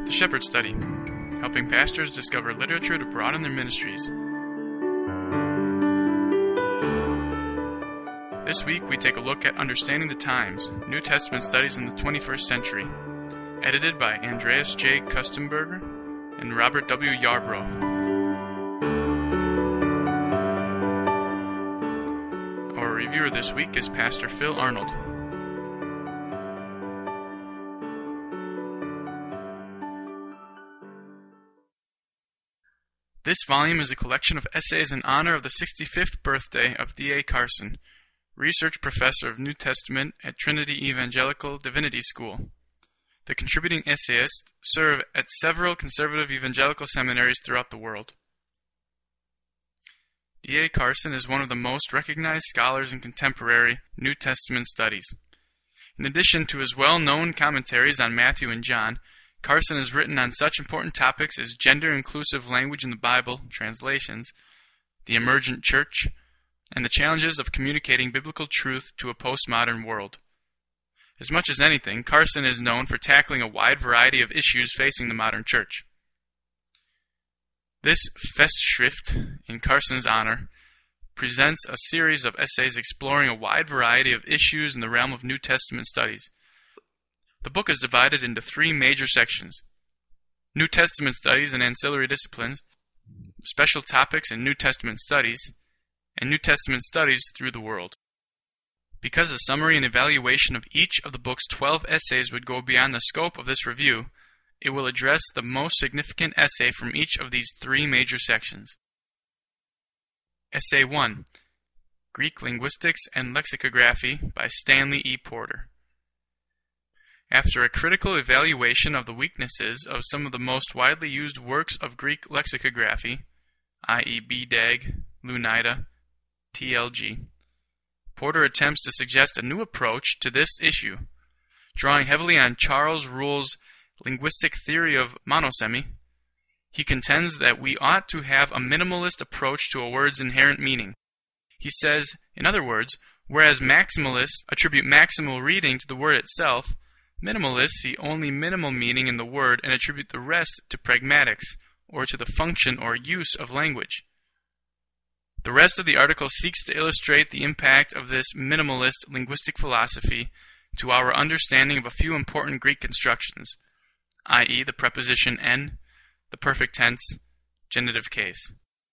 The Shepherd Study, helping pastors discover literature to broaden their ministries. This week we take a look at Understanding the Times, New Testament Studies in the 21st Century, edited by Andreas J. Kustenberger and Robert W. Yarbrough. Our reviewer this week is Pastor Phil Arnold. This volume is a collection of essays in honor of the 65th birthday of D.A. Carson, Research Professor of New Testament at Trinity Evangelical Divinity School. The contributing essayists serve at several conservative evangelical seminaries throughout the world. D.A. Carson is one of the most recognized scholars in contemporary New Testament studies. In addition to his well-known commentaries on Matthew and John, Carson has written on such important topics as gender-inclusive language in the Bible, translations, the emergent church, and the challenges of communicating biblical truth to a postmodern world. As much as anything, Carson is known for tackling a wide variety of issues facing the modern church. This Festschrift, in Carson's honor, presents a series of essays exploring a wide variety of issues in the realm of New Testament studies. The book is divided into three major sections: New Testament studies and ancillary disciplines, special topics in New Testament studies, and New Testament studies through the world. Because a summary and evaluation of each of the book's 12 essays would go beyond the scope of this review, it will address the most significant essay from each of these three major sections. Essay 1, Greek Linguistics and Lexicography by Stanley E. Porter. After a critical evaluation of the weaknesses of some of the most widely used works of Greek lexicography, i.e. BDAG, Louw-Nida, TLG, Porter attempts to suggest a new approach to this issue. Drawing heavily on Charles Ruhl's linguistic theory of monosemy, he contends that we ought to have a minimalist approach to a word's inherent meaning. He says, in other words, whereas maximalists attribute maximal reading to the word itself, minimalists see only minimal meaning in the word and attribute the rest to pragmatics, or to the function or use of language. The rest of the article seeks to illustrate the impact of this minimalist linguistic philosophy to our understanding of a few important Greek constructions, i.e. the preposition en, the perfect tense, genitive case.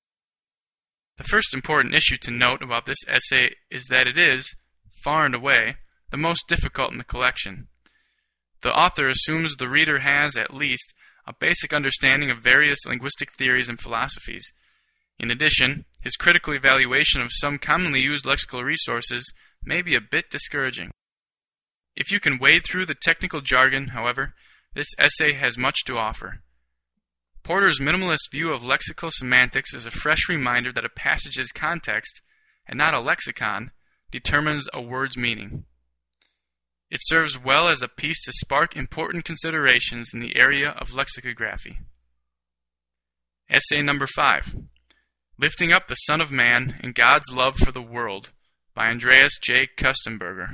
The first important issue to note about this essay is that it is, far and away, the most difficult in the collection. The author assumes the reader has, at least, a basic understanding of various linguistic theories and philosophies. In addition, his critical evaluation of some commonly used lexical resources may be a bit discouraging. If you can wade through the technical jargon, however, this essay has much to offer. Porter's minimalist view of lexical semantics is a fresh reminder that a passage's context, and not a lexicon, determines a word's meaning. It serves well as a piece to spark important considerations in the area of lexicography. Essay number 5, Lifting Up the Son of Man and God's Love for the World, by Andreas J. Kustenberger.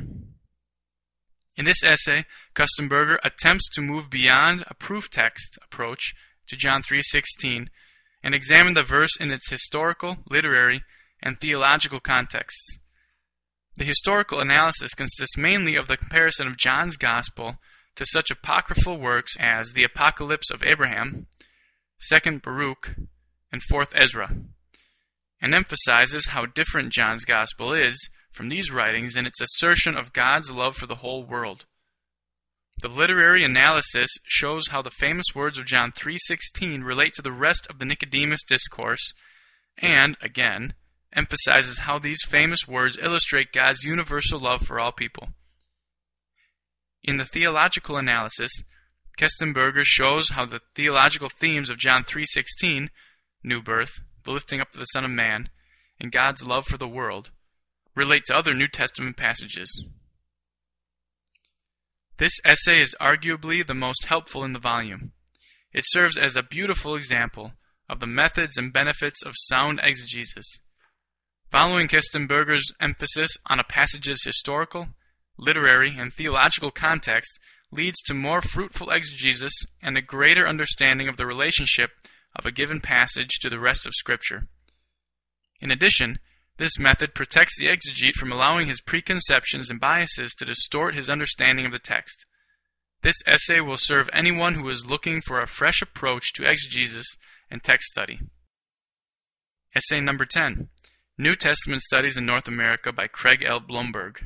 In this essay, Kustenberger attempts to move beyond a proof text approach to John 3:16 and examine the verse in its historical, literary, and theological contexts. The historical analysis consists mainly of the comparison of John's Gospel to such apocryphal works as the Apocalypse of Abraham, 2nd Baruch, and 4th Ezra, and emphasizes how different John's Gospel is from these writings in its assertion of God's love for the whole world. The literary analysis shows how the famous words of John 3:16 relate to the rest of the Nicodemus discourse, and, again, emphasizes how these famous words illustrate God's universal love for all people. In the theological analysis, Kustenberger shows how the theological themes of John 3:16, new birth, the lifting up of the Son of Man, and God's love for the world, relate to other New Testament passages. This essay is arguably the most helpful in the volume. It serves as a beautiful example of the methods and benefits of sound exegesis. Following Kustenberger's emphasis on a passage's historical, literary, and theological context leads to more fruitful exegesis and a greater understanding of the relationship of a given passage to the rest of Scripture. In addition, this method protects the exegete from allowing his preconceptions and biases to distort his understanding of the text. This essay will serve anyone who is looking for a fresh approach to exegesis and text study. Essay number 10, New Testament Studies in North America by Craig L. Blomberg.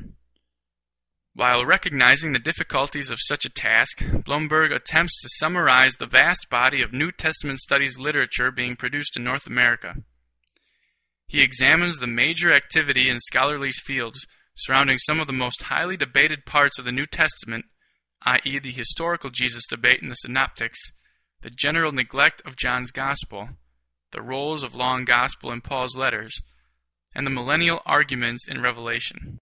While recognizing the difficulties of such a task, Blomberg attempts to summarize the vast body of New Testament studies literature being produced in North America. He examines the major activity in scholarly fields surrounding some of the most highly debated parts of the New Testament, i.e. the historical Jesus debate in the Synoptics, the general neglect of John's Gospel, the roles of law and gospel in Paul's letters, and the millennial arguments in Revelation.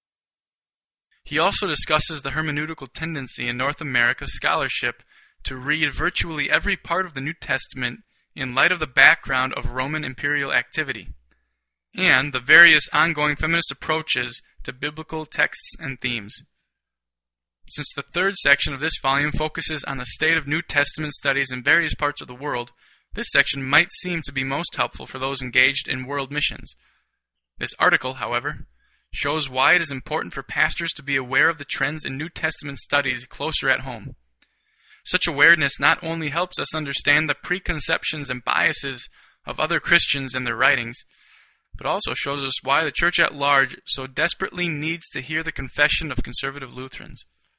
He also discusses the hermeneutical tendency in North America scholarship to read virtually every part of the New Testament in light of the background of Roman imperial activity, and the various ongoing feminist approaches to biblical texts and themes. Since the third section of this volume focuses on the state of New Testament studies in various parts of the world, this section might seem to be most helpful for those engaged in world missions. This article, however, shows why it is important for pastors to be aware of the trends in New Testament studies closer at home. Such awareness not only helps us understand the preconceptions and biases of other Christians and their writings, but also shows us why the church at large so desperately needs to hear the confession of conservative Lutherans.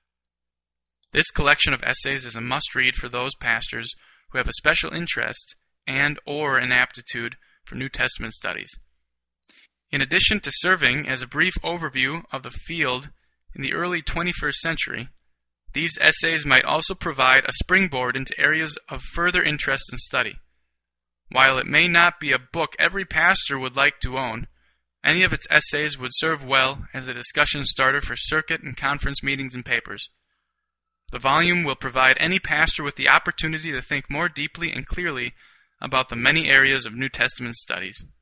This collection of essays is a must-read for those pastors who have a special interest and/or an aptitude for New Testament studies. In addition to serving as a brief overview of the field in the early 21st century, these essays might also provide a springboard into areas of further interest and study. While it may not be a book every pastor would like to own, any of its essays would serve well as a discussion starter for circuit and conference meetings and papers. The volume will provide any pastor with the opportunity to think more deeply and clearly about the many areas of New Testament studies.